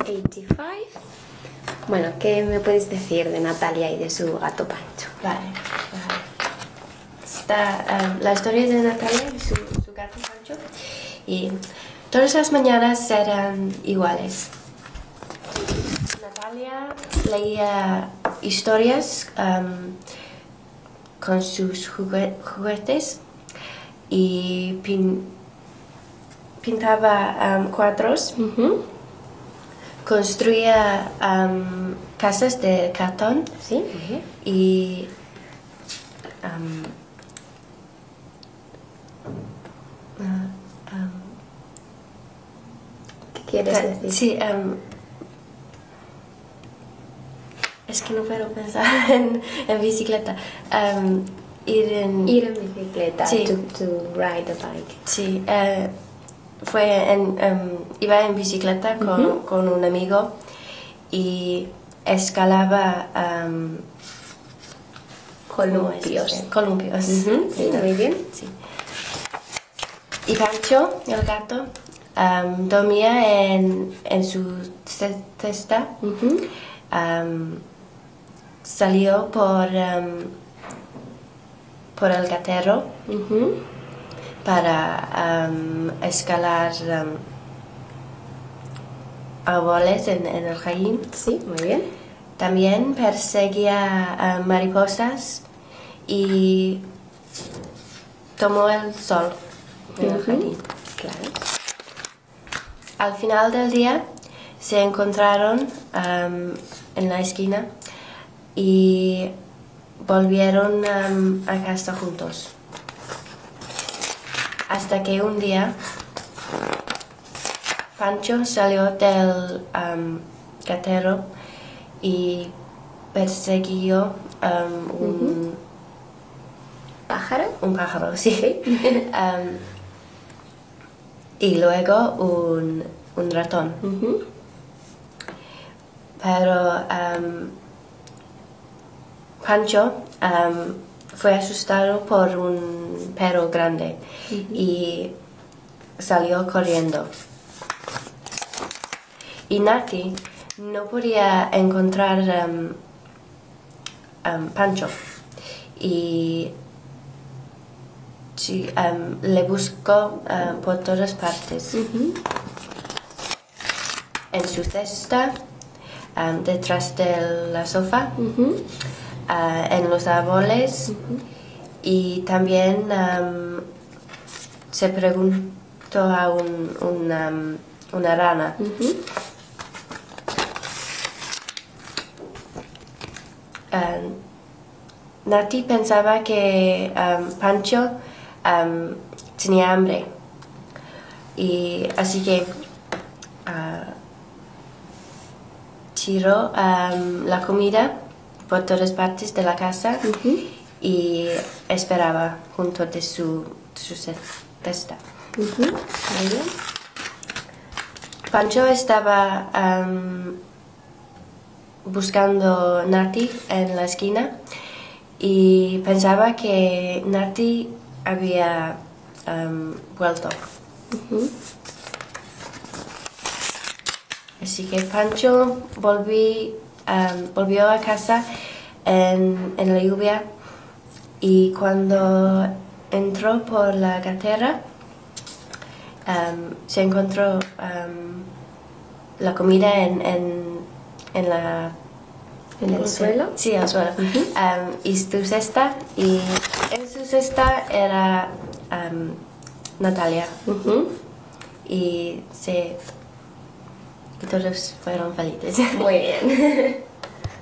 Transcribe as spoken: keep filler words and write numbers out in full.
ochenta y cinco. Bueno, ¿qué me puedes decir de Natalia y de su gato Pancho? Vale, vale. Está, um, la historia de Natalia y su, su gato Pancho. Y todas las mañanas eran iguales. Natalia leía historias um, con sus jugue juguetes y pin pintaba um, cuadros. Uh-huh. Construía um, casas de cartón. Sí, muy bien. Y um, uh, um, ¿Qué quieres decir? Sí, um, es que no puedo pensar en, en bicicleta. Um, ir en... Ir en bicicleta, Sí. to, to ride a bike. Sí, uh, fue en, um, iba en bicicleta con, Uh-huh. con un amigo y escalaba um, Columpios. ¿cómo es? Columpios. Uh-huh. Sí, muy bien. Sí. Y Pancho, el gato, um, dormía en, en su ce- cesta. Uh-huh. Um, salió por, um, por el gatero Uh-huh. para um, escalar um, árboles en, en el jardín. Sí, muy bien. También perseguía uh, mariposas y tomó el sol en el Ujú. jardín. Claro. Al final del día se encontraron um, en la esquina y volvieron um, a casa juntos. Hasta que un día Pancho salió del um, gatero y persiguió um, un, ¿Pájaro? un pájaro, sí. Um, y luego un, un ratón. Uh-huh. Pero um, Pancho um, fue asustado por un perro grande. Uh-huh. Y salió corriendo. Y Nati no podía encontrar um, um, Pancho. Y sí, um, le buscó uh, por todas partes. Uh-huh. En su cesta, um, detrás de la sofá, Uh-huh. uh, en los árboles. Uh-huh. Y también um, se preguntó a un, una, um, una rana. Uh-huh. Um, Nati pensaba que um, Pancho um, tenía hambre y así que uh, tiró um, la comida por todas partes de la casa. Uh-huh. Y esperaba junto de su, su cesta. Uh-huh. Muy bien. Pancho estaba um, buscando Nati en la esquina y pensaba que Nati había um, vuelto. Uh-huh. Así que Pancho volví, um, volvió a casa en, en la lluvia y cuando entró por la gatera um, se encontró um, la comida en, en, en la... ¿En el suelo? Sí, en el suelo. Uh-huh. Um, y su cesta, y en su cesta era um, Natalia. Uh-huh. Y, se, y todos fueron felices. Muy bien.